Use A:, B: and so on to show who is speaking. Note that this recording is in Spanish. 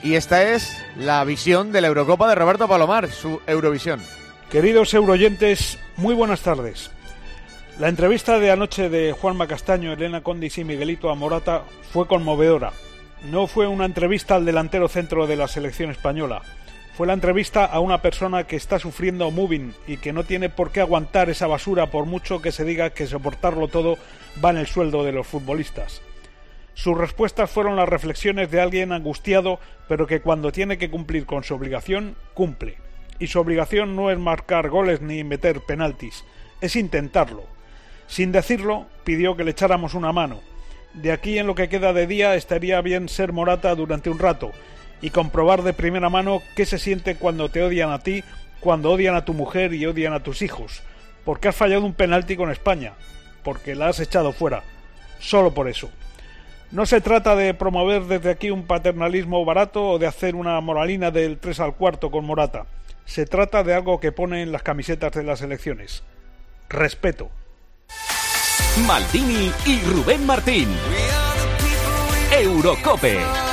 A: Y esta es la visión de la Eurocopa de Roberto Palomar, su Eurovisión.
B: Queridos eurooyentes, muy buenas tardes. La entrevista de anoche de Juanma Castaño, Elena Condis y Miguelito a Morata fue conmovedora. No fue una entrevista al delantero centro de la selección española. Fue la entrevista a una persona que está sufriendo moving y que no tiene por qué aguantar esa basura por mucho que se diga que soportarlo todo va en el sueldo de los futbolistas. Sus respuestas fueron las reflexiones de alguien angustiado, pero que cuando tiene que cumplir con su obligación, cumple. Y su obligación no es marcar goles ni meter penaltis, es intentarlo. Sin decirlo, pidió que le echáramos una mano. De aquí en lo que queda de día estaría bien ser Morata durante un rato y comprobar de primera mano qué se siente cuando te odian a ti, cuando odian a tu mujer y odian a tus hijos, porque has fallado un penalti con España, porque la has echado fuera, solo por eso. No se trata de promover desde aquí un paternalismo barato o de hacer una moralina del 3 al cuarto con Morata. Se trata de algo que pone en las camisetas de las selecciones. Respeto.
C: Maldini y Rubén Martín. Eurocope.